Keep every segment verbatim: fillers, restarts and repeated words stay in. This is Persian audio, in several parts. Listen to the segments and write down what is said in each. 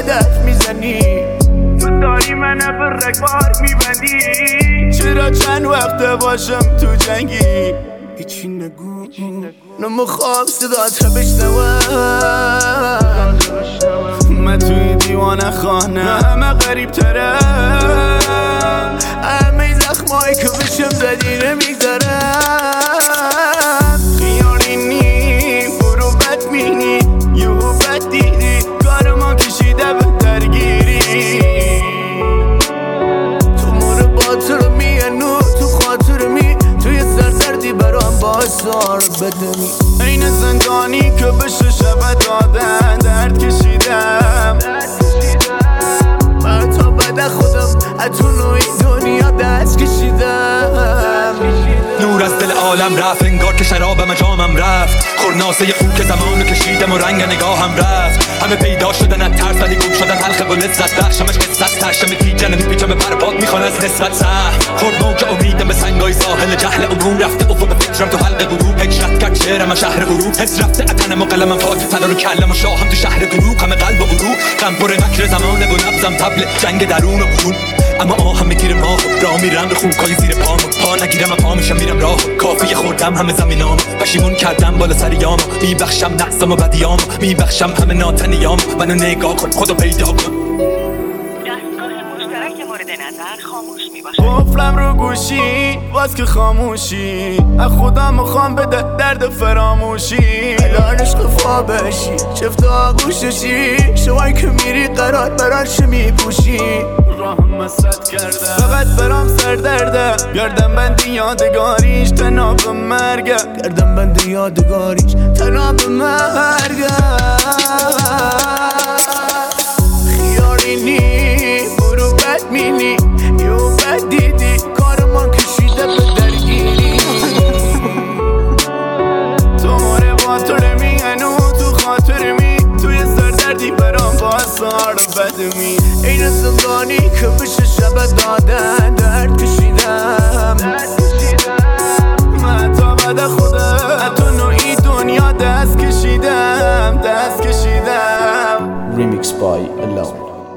هدف میزنی، تو داری من به رگبار میبندی. چرا چند وقت باشم تو جنگی، هیچی نگو نمیخوام صدات رو بشنوم. من توی دیوانه خانه همه غریب ترم، همه زخمایی که بشم زدی نمیگذارم. خیالی نی برو بد مینی یهو بد دیدی، کار ما کشیده به درگیری. تو مور باطر میانو تو خاطر می، توی سردردی برام بازار بدمی. این زندانی که بشه شب دادن درد کشیدم، من تا بعد خودم اتو نوعی دنیا دست کشیدم. نور از دل عالم رفت، انگار که شرابم جامم رفت. خورناسه خوب که زمانو کشیدم و رنگ نگاهم رفت. همه پیدا شدن از ترس ولی گم شدن حلقه و لذت. بخشمش قصت تشم تیجن میپیچم برباد میخوان از نسبت سه. خورد موج امیدم به سنگای ساحل جهل عموم رفته افق فکرم تو حلقه غروب. هجرت کرد شعرم شهر غروب، حس رفته اتنم و قلمم فاک تلار و کلم و شاهم تو شهر دروغ. همه قلب و غروب غم پر مکر زمانه و نبضم طبل جنگ درون و برون. اما آهم میگیره ماه راه میرم به خوکای زیر پام، پا نگیرم پا میشم میرم راه. کافی خوردم همه زمینام، پشیمون کردم بالا سریام. میبخشم نقصم و بدیام، میبخشم همه ناتنیام. منو نگاه کن خودو پیدا کن. دستگاه مشترک مورد نظر خاموش میباشه. قفلم رو گوشی باز که خاموشی، از خودم میخوام بده درد فراموشی. الان عشق فابشی چفت آغوششی، شوایی که میری قرار براش میپوشی. راهم مسد کردم فقط برام سر درده، گردم بندی یادگاریش تناب مرگه. گردم بندی یادگاریش تناب مرگه. خیاری نی برو بد مینی یو بد دیدی، کار ما کشیده به درگیری. تو ماره با تو رمیانو تو خاطر می، توی سردردی برام با سار بدمی. این زندانی که بشه شب دادن درد کشیدم. من تا بعد خودم تو نوعی دنیا دست کشیدم دست کشیدم. Remix by Alone.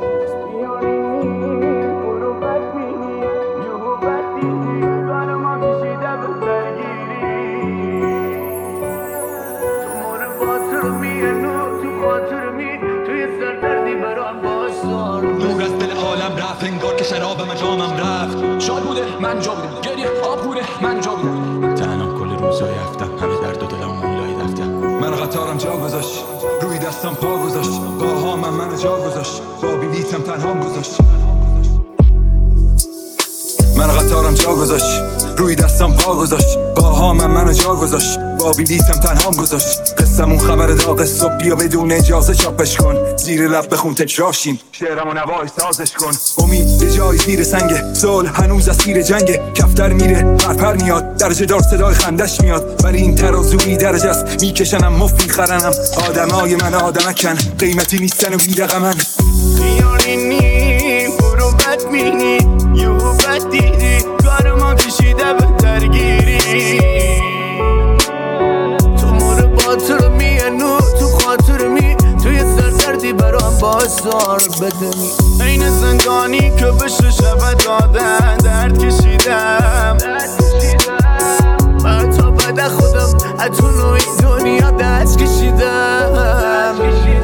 نور از دل عالم رفت، انگار که شرابم جامم رفت. شاد بوده من جا بودم، گریه آب بوده من جا بودم. تنها کل روزای هفتم همه درد و دلم مولای دفتم. من قطارم جا گذاشت، روی دستم پا گذاشت. پاها من منو جا گذاشت، با بلیتم تنهام گذاشت. من قطارم جا گذاشت، روی دستم پا گذاشت. پاها من منو جا گذاشت، با بلیتم تنهام گذاشت. قصمون خبر داغ صبح بیا بدون اجازه چاپش کن. زیر لب بخون تکراشیم شعرم و نوای سازش کن. امید یه جای زیر سنگه، صلح هنوز اسیر جنگه. کفتر میره پرپر میاد، درجه دار صدای خندش میاد. ولی این ترازوی درجه است، میکشنم مفت میخرنم. آدمای من آدمکن، قیمتی نیستن و بیرقمن. خیالی نی برو بد مینی یهو بد دیدی، کار ما کشیده به درگیری. تو مور باطر میانو تو خاطر می، توی سردردی برام بازار بدمی. این زندانی که بشه شب دادن درد کشیدم. من تا بعد خودم اتو نوعی دنیا دست کشیدم.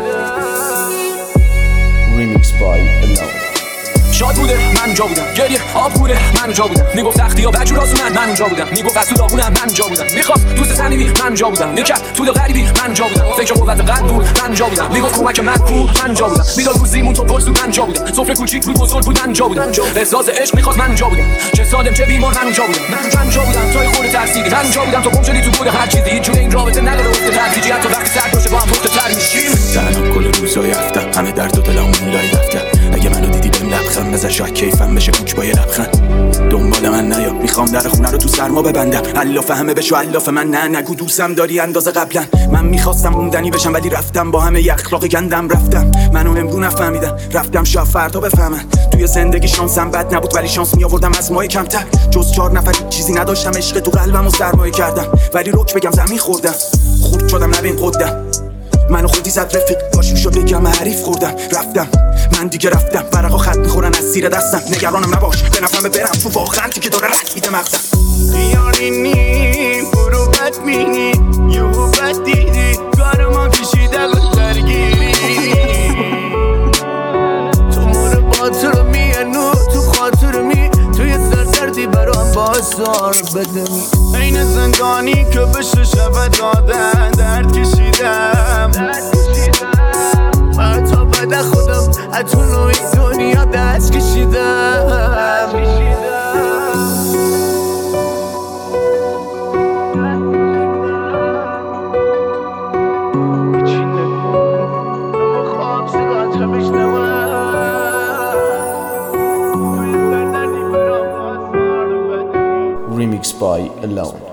Remix by Alone. شاد بوده من جا بودم، گریه آب بوده من جا بودم. میگفت تختی ها بجور آسونن من اونجا بودم. میگفت از تو داغونم من جا بودم. میخواست دوست صمیمی من جا بودم. میکرد تو دل غریبی من جا بودم. فکر قوت قلب بود من جا بودم. میگفت کمک من کو من جا بودم. میداد روزیمون تو پرسو من جا بودم. سفره کوچیک بود بزرگ بود من جا بودم. احساس عشق میخواست من جا بودم. چه سالم چه بیمار من اونجا بودم. من من جا بودم توی خود ترسیدی من اونجا بودم. تو گم شدی تو بود هر چیزی، هیچ جوری این رابطه نداره افت تدریجی. حتی وقتی سرد باشه با هم پخته تر میشیم. تنها کل روزای هفتم همه درد و دلم مولای دفتم. اگه منو دیدی بهم لبخند بزن، شاید کیفم بشه کوچ با یه لبخند. دنبال من نیا، میخوام در خونه رو تو سرما ببندم. الاف همه بشو الاف من، نه نگو دوستم داری اندازه قبلا. من میخواستم موندنی بشم ولی رفتم با همه ی اخلاق گندم. رفتم منو امرو نفهمیدن، رفتم شاید فردا بفهمن. توی زندگی شانسم بد نبود ولی شانس میآوردم از مای کمتر. جز چهار نفر چیزی نداشتم، عشق تو قلبمو سرمایه کردم. ولی رک بگم زمین خوردم، خورد شدم نبین قدم. منو خودی زد رفیق باش میشو بگم حریف خوردم رفتم من دیگه رفتم ورقا خط میخورن از زیر دستم نگرانم نباش به نفهمه برم تو واقعا که داره رد میده مغزم خیالینی برو بد مینی یهو بد دیدی کار ما کشیده به درگیری تو مور باطر میانو تو خاطر می توی سردردی برام بازار بدمی این زندانی که بشه شب دادن درد کشیدم حتی بعد خودم حتی نوعی دنیا دست کشیدم Remixed by Alone.